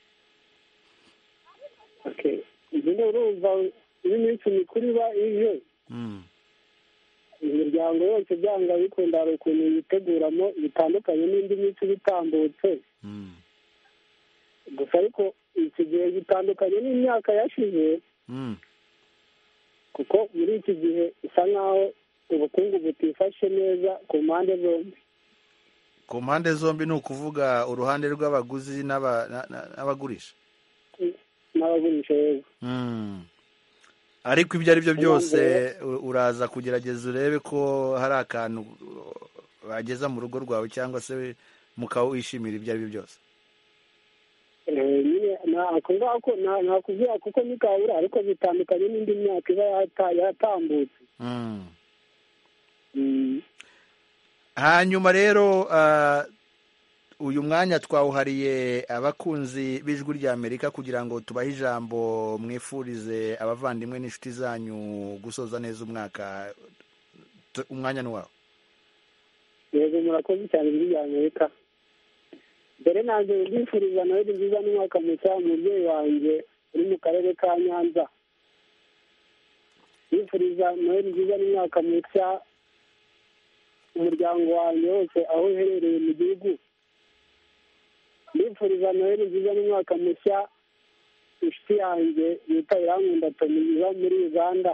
nyine urumva iyo iminsi mikuru iba ije imiryango yose byanga bikunda hari ukuntu yiteguramo bitandukanye n'indi minsi bitambutse. gusa ariko iki gihe gitandukanye n'imyaka yashize kuko muri iki gihe bisa nk'aho ubukungu butifashe neza ku mpande zombi. Ku mpande zombi ni ukuvuga uruhande rw'abaguzi n'abagurisha? N'abagurisha yego. Ariko ibyo ari byo byose uraza kugerageza urebe ko hari akantu bageza mu rugo rwawe cyangwa se mukawishimira ibyo ari byo byose. nakubwira kuko nikabura ariko bitandukanye n'indi myaka iba yatambutse. Hanyuma rero uyu mwanya twawuhariye abakunzi b'ijwi ry'Amerika kugira ngo tubahe ijambo mwifurize abavandimwe n'inshuti zanyu gusoza neza umwaka. Umwanya ni wawe. Yego murakoze cyane ijwi ry'Amerika. mbere nanjye ndifuriza Noheli nziza n'umwaka mushya umubyeyi wanjye uri mu karere ka Nyanza. ndifuriza Noheli nziza n'umwaka mushya umuryango wanjye wose aho uherereye mu gihugu. ndifuriza Noheli nziza n'umwaka mushya inshuti yanjye yita Irankunda Tony iba muri Uganda.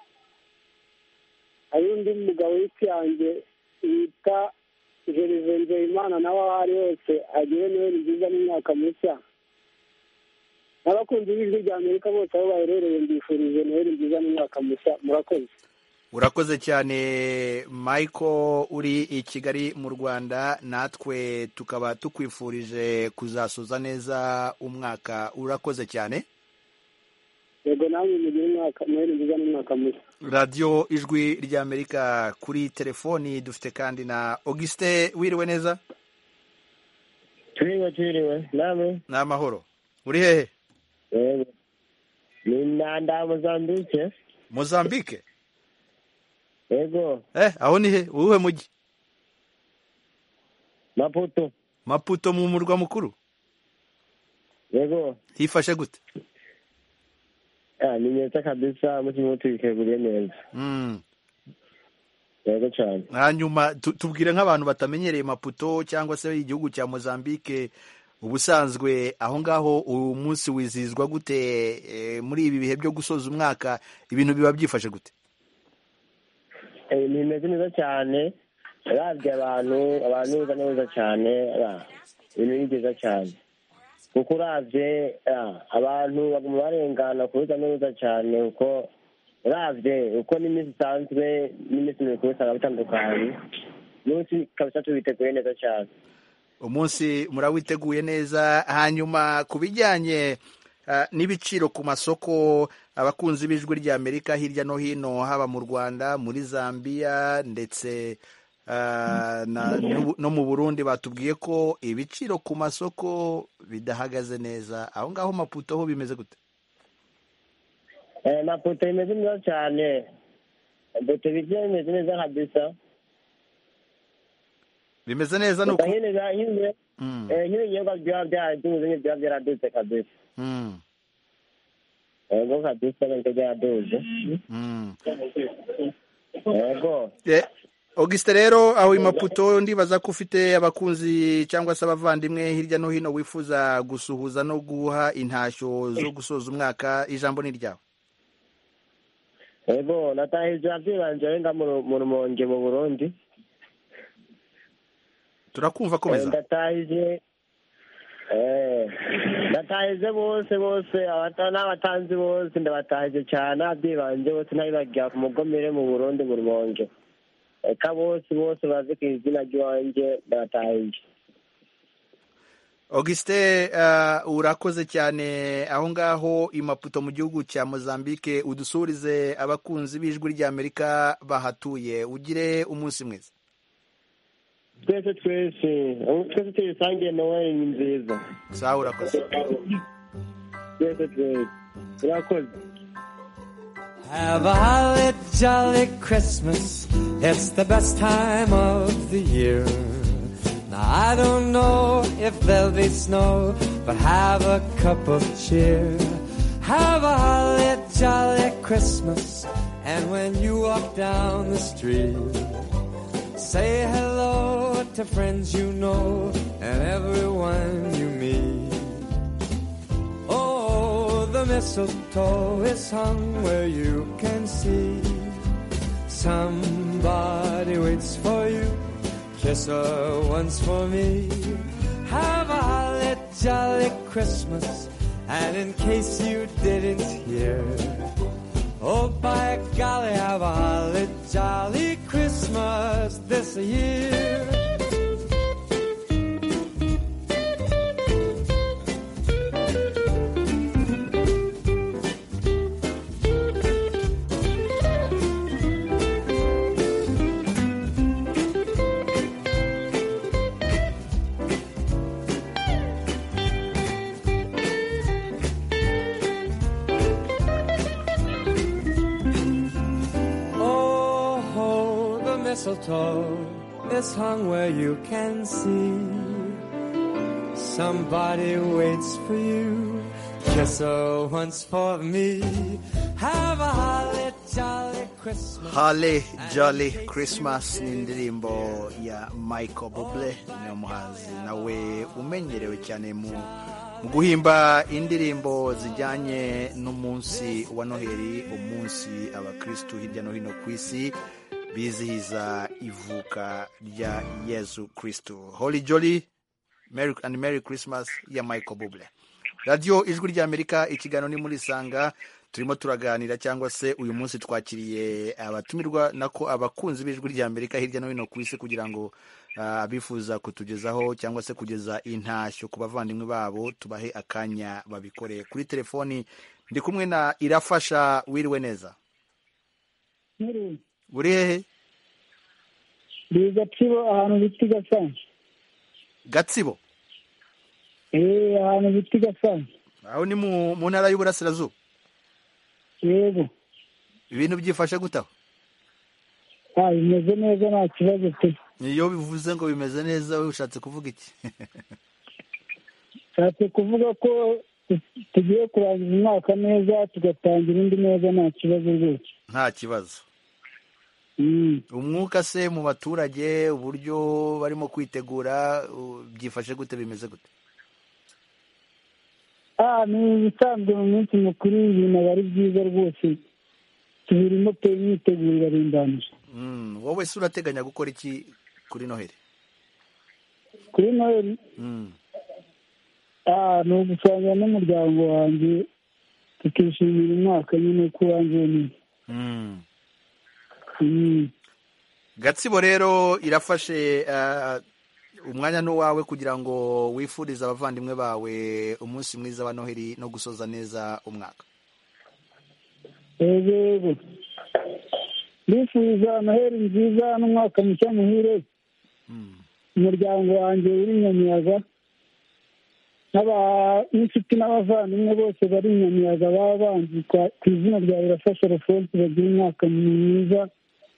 hari undi mugabo w'inshuti yanjye yita Gervais Nzeyimana nawe aho ari hose agire Noheli nziza n'umwaka mushya. n'abakunzi b'ijwi ry'Amerika bose aho baherereye mbifurije Noheli nziza n'umwaka mushya. Murakoze. Urakoze cyane Michael uri i Kigali mu Rwanda, natwe tukaba tukwifurije kuzasoza neza umwaka. Urakoze cyane. Yego namwe mugire umwaka Noheli nziza n'umwaka mushya. Radio Ijwi ry'Amerika kuri telefoni dufite kandi na Auguste. Wiriwe neza? Twiriwe namwe? N'amahoro. Uri hehe? Yego ni Nanda Mozambique. Mozambique? Yego. Aho ni he? Uwuhe mujyi? Maputo. Maputo mu murwa mukuru? Yego. Hifashe gute? Ni neza kabisa, mutima tubikeguriye neza. Yego cyane. Hanyuma tubwire nk'abantu batamenyereye Maputo cyangwa se igihugu cya Mozambique, ubusanzwe aho ngaho uyu munsi wizihizwa gute muri ibi bihe byo gusoza umwaka? Ibintu biba byifashe gute? Nimeze neza cyane, uravye abantu uza neza cyane, ibintu ni byiza cyane kuko uravye abantu baguma barengana kuza neza cyane kuko uravye uko n'iminsi isanzwe n'iminsi mikuru usanga bitandukanye. Umunsi kabisa tubiteguye neza cyane. Umunsi murawiteguye neza. Hanyuma ku bijyanye n'ibiciro ku masoko, abakunzi b'ijwi ry'Amerika hirya no hino, haba mu Rwanda, muri Zambia ndetse no mu Burundi, batubwiye ko ibiciro ku masoko bidahagaze neza. Aho ngaho Maputo ho bimeze gute? Maputo bimeze neza cyane. Maputo bimeze neza kabisa. Bimeze neza nuko nk'ibinyobwa byaba byaradutse kabisa. Yego kabisa nibyo byaradutse. Yego. Auguste rero aho i Maputo ndibaza ko ufite abakunzi cyangwa se abavandimwe hirya no hino wifuza gusuhuza no guha intashyo zo gusoza umwaka. Ijambo ni ryawe. Yego natahije abyibanje nga mu Rumonge mu Burundi. Turakumva komeza. Ndatahije bose n'abatanzi bose ndabatahije cyane, abyibanje bose nabibagira ku mugomere mu Burundi mu Rumonge. Eka bose bazi ku izina ry'iwanjye ndabatahije. Auguste, urakoze cyane aho ngaho i Maputo mu gihugu cya Mozambique. Udusurize abakunzi b'ijwi ry'Amerika bahatuye. Ugire umunsi mwiza. twese tuyisangiye noheli ni nziza. Sawa, urakoze. Twese urakoze. Have a holly jolly Christmas. It's the best time of the year. Now I don't know if there'll be snow, but have a cup of cheer. Have a holly jolly Christmas. And when you walk down the street, say hello to friends you know and everyone you meet. Oh, the mistletoe is hung where you can see. Somebody waits for you. Kiss her once for me. Have a holly jolly Christmas. And in case you didn't hear, oh, by golly, have a holly jolly Christmas this year. Mistletoe is hung where you can see. Somebody waits for you. Kiss her once for me. Have a holly jolly Christmas. Holly Jolly Christmas ni indirimbo ya Michael Bublé, ni umuhanzi nawe umenyerewe cyane mu guhimba indirimbo zijyanye n'umunsi wa Noheli, umunsi abakristu hirya no hino ku isi bizihiza ivuka rya Yesu Kristo. Holly Jolly Merry Christmas ya Michael Bublé. Radio Ijwi ry'Amerika, ikiganiro ni muri Sanga, turimo turaganira cyangwa se uyu munsi twakiriye abatumirwa nako abakunzi b'Ijwi ry'Amerika hirya no hino ku isi kugira ngo abifuza kutugezaho cyangwa se kugeza intashyo ku bavandimwe babo tubahe akanya babikore. Kuri telefoni ndi kumwe na Irafasha. Wiriwe neza? Uri hehe? Ndi Gatsibo, ahantu bita Gasanze. Gatsibo? Ahantu bita Gasanze. Aho ni mu ntara y'Uburasirazuba? Yego. Ibintu byifashe gutaho? Bimeze neza, nta kibazo pe. Iyo bivuze ngo bimeze neza, we ushatse kuvuga iki? Ushatse kuvuga ko tugiye kurangiza umwaka neza tugatangira indi neza, nta kibazo rwose. Nta kibazo. Umwuka se mu baturage, uburyo barimo kwitegura byifashe gute, bimeze gute? Ni ibisanzwe mu minsi mukuru, ibintu aba ari byiza rwose, tubirimo pe, imyiteguro irarindanije. Wowe se urateganya gukora iki kuri Noheli? Kuri Noheli ni ugusangira n'umuryango wanjye tukishimira umwaka nyine ko wanjye neza. Gatsibo rero irafashe umwanya n'uwawe kugira ngo wifurize abavandimwe bawe umunsi mwiza wa Noheli no gusoza neza umwaka. Yego, ndifuza Noheli nziza n'umwaka mushya muhire. Umuryango wanjye uri Nyamiyaga n'inshuti n'abavandimwe bose bari Nyamiyaga baba banzi ku izina rya Irafasha Alphonse, bagira umwaka mwiza.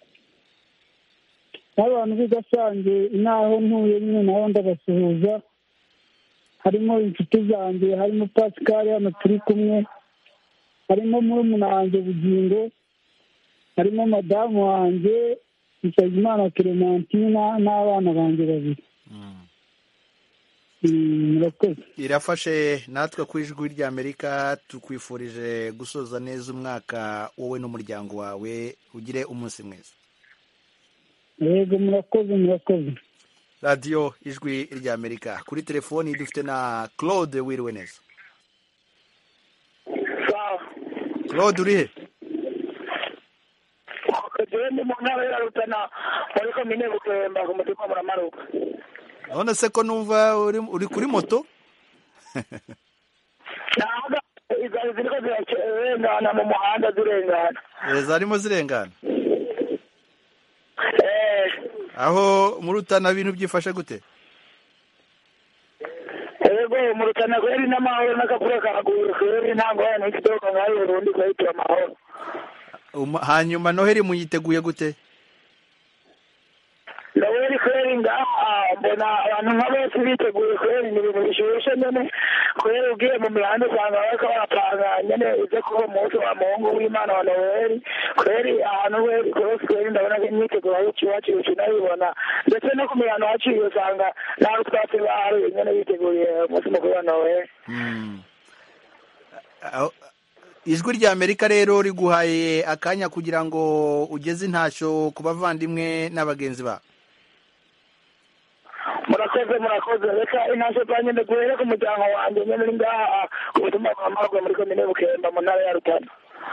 N'abantu b'i Gasange inaho ntuye nyine naho ndabasuhuza, harimo inshuti zanjye, harimo Pascal hano turi kumwe, harimo murumuna wanjye Bugingo, harimo madamu wanjye Nsabimana Clementina n'abana banjye babiri. Murakoze. Irafashe natwe ku Ijwi ry'Amerika tukwifurije gusoza neza umwaka wowe n'umuryango wawe, ugire umunsi mwiza. Yego, murakoze. Radio Ijwi ry'Amerika, kuri telefoni dufite na Claude. Wiriwe neza? Claude uri he? Ndi mu ntara ya Rutana muri komine Butemba ku mutima muramaruka. None se ko numva uri kuri moto? Naga izari ziriko zirengana mu muhanda zirengana. Zarimo zirengana? aho mu Rutana ibintu byifashe gute? Ego mu Rutana kweri n'amahoro n'akavura karaguye kweri ntabwo yana ikidogo ngaho Burundi kweri amahoro. Hanyuma Noheli muyiteguye gute? Noheli kweri ngaha mbona abantu nk'abose biteguye kweri ni ibintu bishushe nyene kweri ugiye mu mihanda usanga bariko barapanga nyene uje kuba umunsi wa Mungu w'Imana wa Noheli kweri ahantu kweri ndabona imyiteguro y'iwacu nayibona ndetse no ku mihanda haciye usanga nawe twatsi bahari nyene biteguriye umunsi mukuru wa Noheli. Ijwi rya Amerika rero riguhaye akanya kugira ngo ugeze intasho ku bavandimwe n'abagenzi ba. Murakoze reka intasho zanjye ndaguhere ku muryango wanjye nyene uri ngaha ku butumwa bwa Mahoro muri komine Bukemba mu ntara ya Rutana.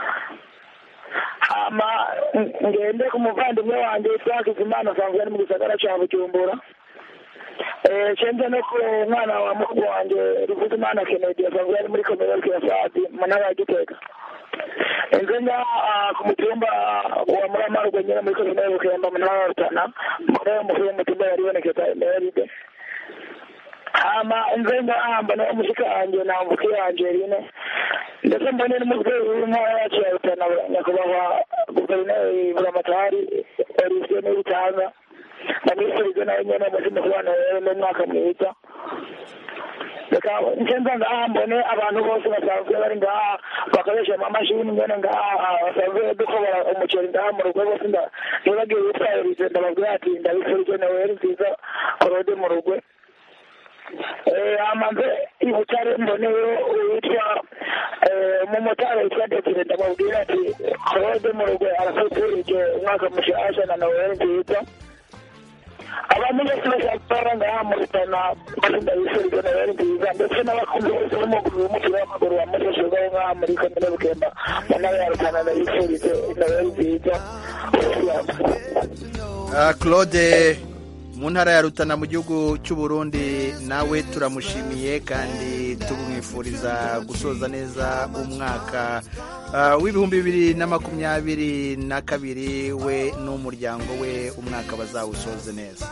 Hama ngende ku muvandimwe wanjye witwa Hakizimana asanzwe ari mu gisagara ca Bujumbura. Cenze no ku mwana wa mukuru wanjye Ruvuzimana Kennedy asanzwe ari muri komine Bukemba mu ntara ya Gitega. Nzenga ku mutumba wa Muramarugwe nyene muri komine Bukemba mu ntara ya Rutana muri umufuye mutumba yaribonekeza Emeride. Hama nzenga mbona umushika wanjye na mvuki yanjye rine ndetse mbone n'umubyeyi w'intara yacu ya Rutana nyakubahwa guverineri Buramatari Olivier Niyitanga ndamwifuriza nawe nyene umuzi mukuru wa Noheli n'umwaka mwiza. Reka nzenga ngaha mbone abantu bose basanzwe bari ngaha bakoresha amamashini nyene ngaha basanzwe dukobora umuceri ngaha mu rugo bose ntibagiye witwa Olivier ndababwira ati ndabifurije Noheli nziza Claude mu rugwe. Amaze ibutare mboneyo witwa umumotari witwa Desire ndababwira ati Claude mu rugo arafurije umwaka mushasha na Noheli nziza. Abantu bose bashaka ngaha mu Rutana ndabifurije Noheli nziza ndetse n'abakunzi bose b'umupira w'amaguru wa Mushashoga ngaha muri komine Bukemba mu ntara ya Rutana ndabifurije Noheli nziza. Claude mu ntara ya Rutana mu gihugu cy'u Burundi nawe turamushimiye kandi tumwifuriza gusoza neza umwaka w'ibihumbi 2022 we n'umuryango we umwaka bazawusoze neza.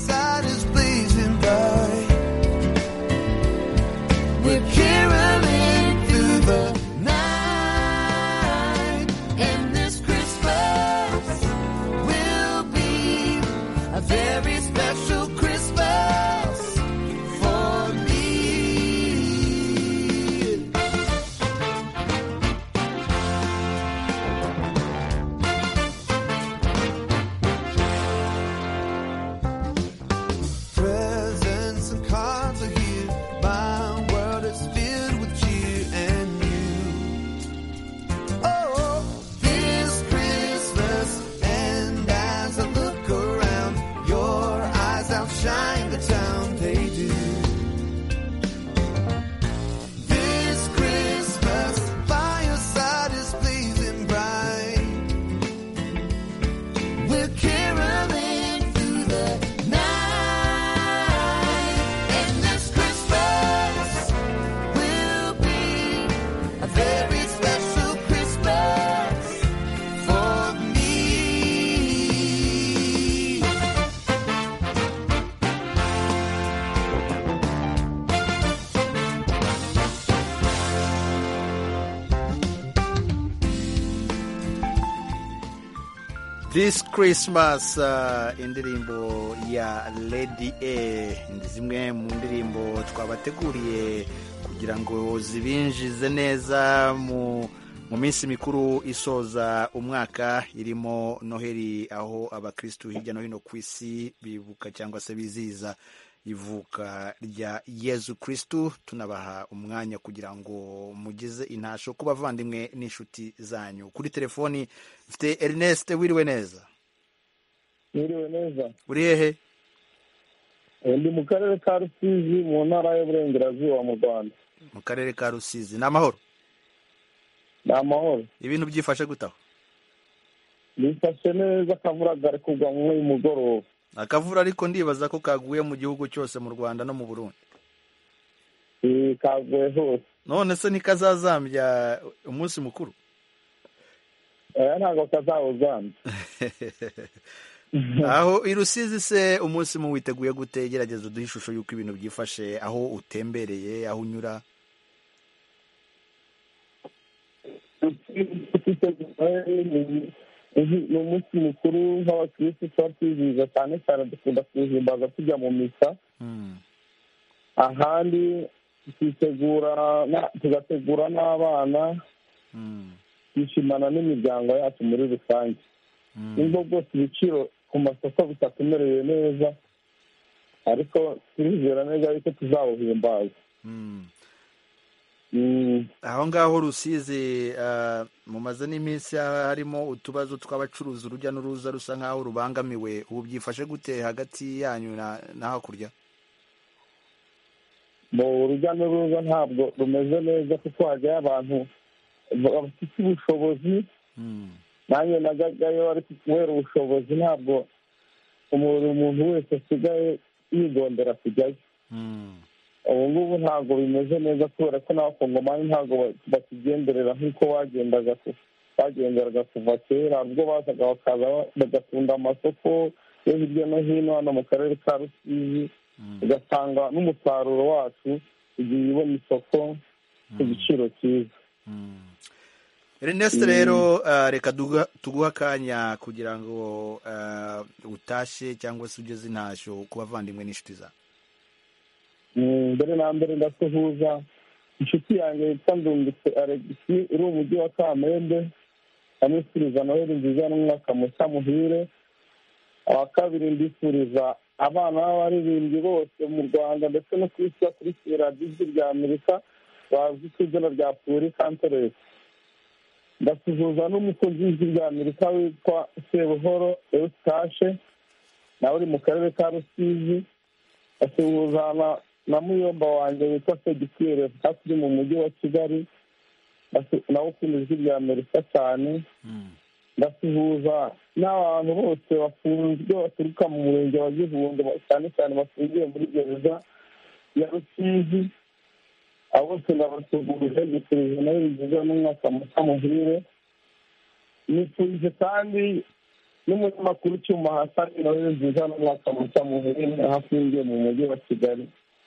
A very special Christmas for me. Presents and cards are here. My world is filled with cheer and you. Oh, this Christmas, and as I look around, your eyes outshine the town, they do. This Christmas, by your side is blazing bright. We're caroling through the night, and this Christmas will be a very special Christmas for me. This Christmas indirimbo ya Lady A ndi zimwe mu ndirimbo twabateguriye kugira ngo zibinjize neza mu minsi mikuru isoza umwaka irimo Noheli, aho abakristu hirya no hino ku isi bibuka cyangwa se biziza ivuka rya Yezu Kristu. Tunabaha umwanya kugira ngo mugize intasho ku bavandimwe n'inshuti zanyu. Kuri telefoni mfite Ernest. Wiriwe neza? Wiriwe neza. Uri hehe? Ndi mu karere ka Rusizi mu ntara y'Uburengerazuba mu Rwanda. Mu karere ka Rusizi. Ni amahoro? Ni amahoro. Ibintu byifashe gutaho? Bifashe neza, akavura gari kugwa mu mugoroba. Akavura ariko ndibaza ko kaguye mu gihugu cyose mu Rwanda no mu Burundi. Kaguye hose. None se ntikazazambya umunsi mukuru? Ntabwo kazawuzambya. aho i Rusizi se umunsi mu witeguye gute? Gerageza uduhe ishusho y'uko ibintu byifashe aho utembereye, aho unyura. ni umunsi mukuru nk'abakirisitu tuba twizihiza cyane cyane, dukunda kuwuhimbaza tujya mu misa. ahandi tugategura n'abana, twishimana n'imiryango yacu muri rusange. nubwo bwose ibiciro ku masoko bitatumereye neza, ariko turizera neza yuko tuzawuhimbaza. aho ngaho Rusizi mumaze n'iminsi harimo utubazo tw'abacuruzi, urujya n'uruza rusa nk'aho rubangamiwe. ubu byifashe gute hagati yanyu na hakurya? mu urujya n'uruza ntabwo rumeze neza, kuko hajyayo abantu bafite ubushobozi. nanjye najyagayo ariko kubera ubushobozi ntabwo umuntu wese asigaye yigondera kujyayo. ubu ngubu ntabwo bimeze neza, kubera ko n'abakongomani ntabwo bakigenderera nk'uko bagenderaga kuva kera. ubwo bazaga bakaza bagatunda amasoko yo hirya no hino hano mu karere ka Rusizi, ugasanga n'umusaruro wacu ugiye ubona isoko ku giciro cyiza. Ernest rero reka tuguha akanya kugira ngo utashye cyangwa se ugeze intashyo ku bavandimwe n'inshuti zawe. mbere na mbere ndasuhuza inshuti yanjye yitwa Ndumbitse Alegisi uri mu mujyi wa Kamembe, amwifuriza Noheli nziza n'umwaka mushya muhire. aba kabiri ndifuriza abana b'abaririmbyi bose mu Rwanda ndetse no ku isi bakurikira radiyo Ijwi rya Amerika bazwi ku izina rya Puri Kanteresi. ndasuhuza n'umukozi w'Ijwi rya Amerika witwa Sebuhoro Eustache, nawe uri mu karere ka Rusizi. ndasuhuza na muyomba wanjye witwa Segitire uri mu mujyi wa Kigali, nawe ukunda Ijwi rya Amerika cyane. ndasuhuza n'abantu bose bafunzwe baturuka mu murenge wa Gihundwe, cyane cyane bafungiye muri gereza ya Rusizi. abo bose ndabasuhuje, ndifurije nawe nziza n'umwaka mushya muhire. nifurije kandi n'umunyamakuru Cyuma Hasani nawe nziza n'umwaka mushya muhire, aho afungiye mu mujyi wa Kigali.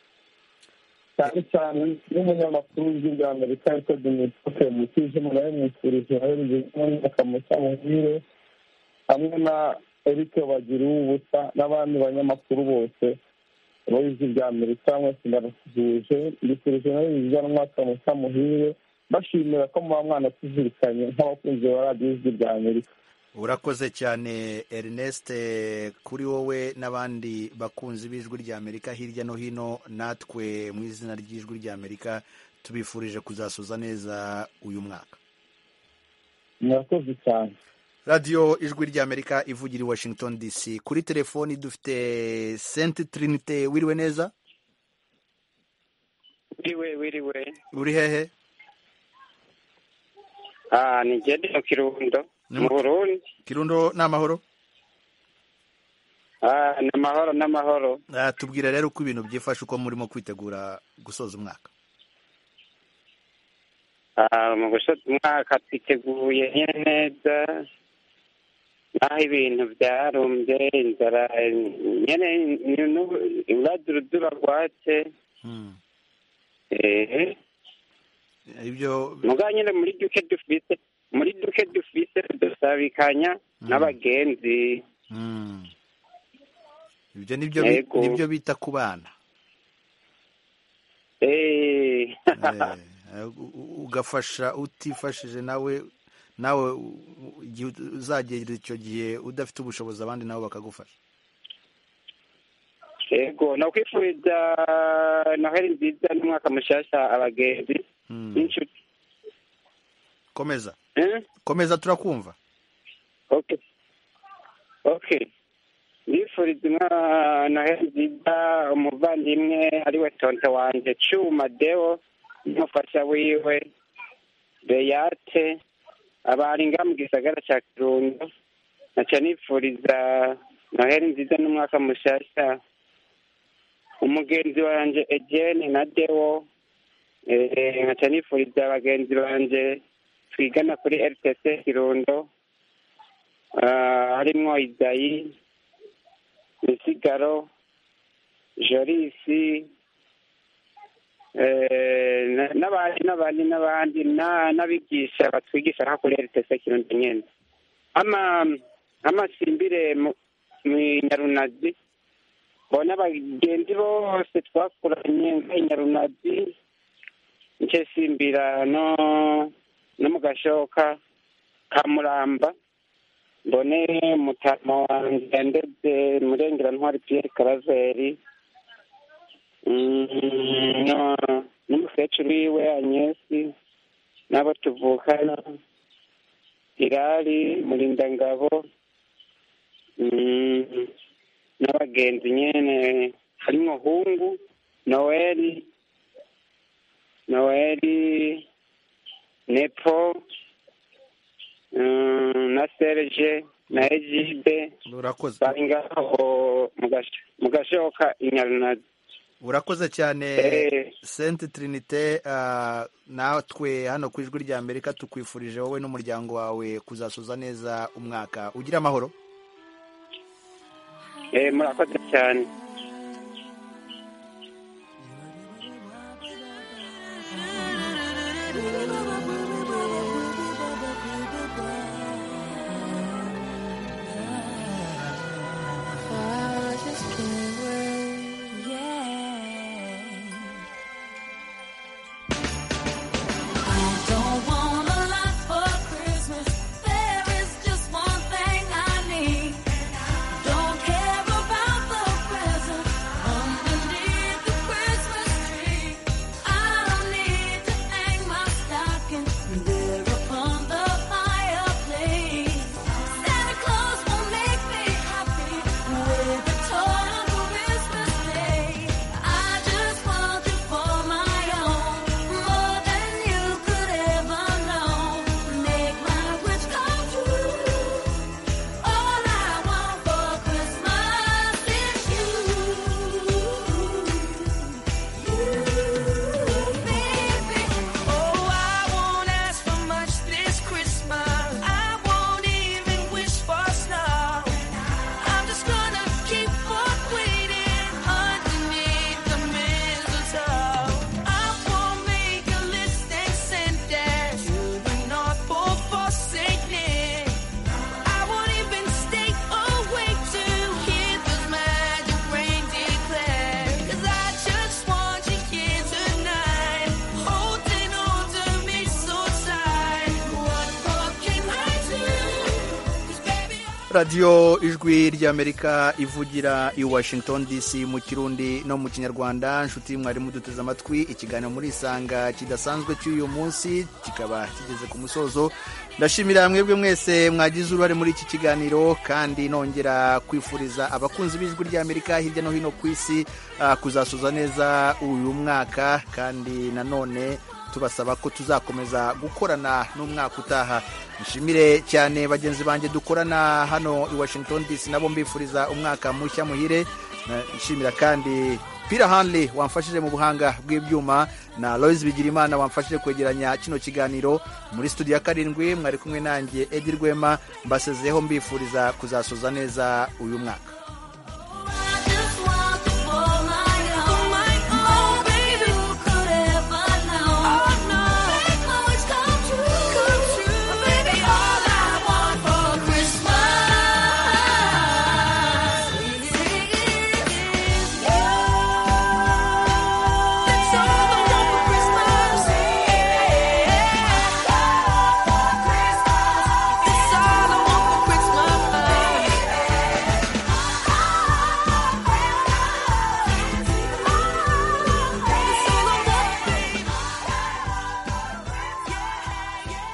cyane cyane n'umunyamakuru w'Ijwi rya Amerika witwa Dimitri Mutijima, nawe mwifurije nawe nziza n'umwaka mushya muhire, hamwe na Eric Bagiruwubusa n'abandi banyamakuru bose b'Ijwi rya Amerika. mwese ndabasuhuje, ndifurije nawe nziza n'umwaka mushya muhire, bashimira ko muba mwanatuzirikanye nk'abakunzi ba radiyo Ijwi rya Amerika. urakoze cyane Ernest, kuri wowe n'abandi bakunzi b'Ijwi rya Amerika hirya no hino. natwe mu izina ry'Ijwi rya Amerika tubifurije kuzasoza neza uyu mwaka. murakoze cyane. radiyo Ijwi rya Amerika ivugira i Washington DC. kuri telefoni dufite Sainte Trinite. wiriwe neza? wiriwe. uri hehe? ni Gedi mu Kirundo mu Burundi. Kirundo ni amahoro? ni amahoro. tubwira rero uko ibintu byifashe, uko murimo kwitegura gusoza umwaka. mu gusoza umwaka twiteguye neza, naho ibintu byarumbye, inzara nyine uradurudura rwatse. ibyo muga nyine muri duke dufise dusabikanya n'abagenzi. ibyo nibyo bita ku bana. ugafasha utifashije nawe igihe uzagera icyo gihe udafite ubushobozi abandi nabo bakagufasha. yego nakwifuriza Noheli nziza n'umwaka mushyashya abagenzi n'inshuti. komeza turakumva. okay ndifuriza Noheli nziza umuvandimwe ariwe tonto wanjye Cyuma Deo n'umufasha wiwe Beyate, abaringa mu gisagara cya Kirundo. naca nifuriza Noheli nziza n'umwaka mushyashya umugenzi wanjye Etienne na Deo. nkaca nifuriza abagenzi banjye twigana kuri RTC Kirundo, harimo Izayi Misigaro, Jorisi, n'abandi n'abigisha batwigisha nka kuri RTC Kirundo nyene. Amasimbire mu Nyarunazi, bona abagenzi bose twakuranye nk'Inyarunazi, nce simbira no mu Gashoka ka Muramba, mbone mutama wanje ndetse murengera ntwari Pierre Karaveri, n'umukecuru wiwe Agnesi, n'abo tuvukana Irari Murindangabo, n'abagenzi nyene harimwo Hungu, Noeli, Nepo, na Serge, na Egide, bari ngaho mu Gashoka Inyarunazi. Urakoze cyane Sainte Trinité. Natwe hano ku Ijwi rya Amerika tukwifurije wowe n'umuryango wawe kuzasoza neza umwaka. Ugira amahoro. Murakoze cyane. radiyo ijwi ry'Amerika ivugira i Washington DC mu Kirundi no mu Kinyarwanda. Nshuti mwarimu duteze amatwi, ikiganiro muri Isanga kidasanzwe cy'uyu munsi kikaba kigeze ku musozo. Ndashimira mwebwe mwese mwagize uruhare muri iki kiganiro, kandi nongera kwifuriza abakunzi b'Ijwi ry'Amerika hirya no hino ku isi kuzasoza neza uyu mwaka, kandi nanone tubasaba ko tuzakomeza gukorana n'umwaka utaha. Nshimire cyane bagenzi banjye dukorana hano i Washington DC, nabo mbifuriza umwaka mushya muhire. Nshimira kandi Pira Hanley wamfashije mu buhanga bw'ibyuma, na Lois Bigirimana wamfashije kwegeranya kino kiganiro. Muri studio ya 7 mwari kumwe nanjye Edi Rwema, mbasezeho mbifuriza kuzasoza neza uyu mwaka.